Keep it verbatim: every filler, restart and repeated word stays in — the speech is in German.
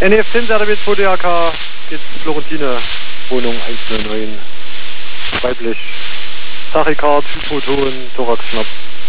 N E F zehn Service V D A K, geht's Florentine, Wohnung eins null neun, weiblich, Tachykard, Hypoton, Thoraxschnapp.